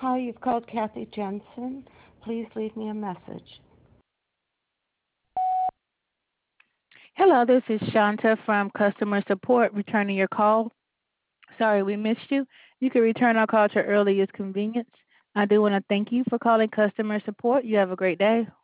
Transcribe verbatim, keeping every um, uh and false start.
Hi, you've called Kathy Jensen. Please leave me a message. Hello, this is Shanta from customer support returning your call. Sorry we missed you. You can return our call to your earliest convenience. I do want to thank you for calling customer support. You have a great day.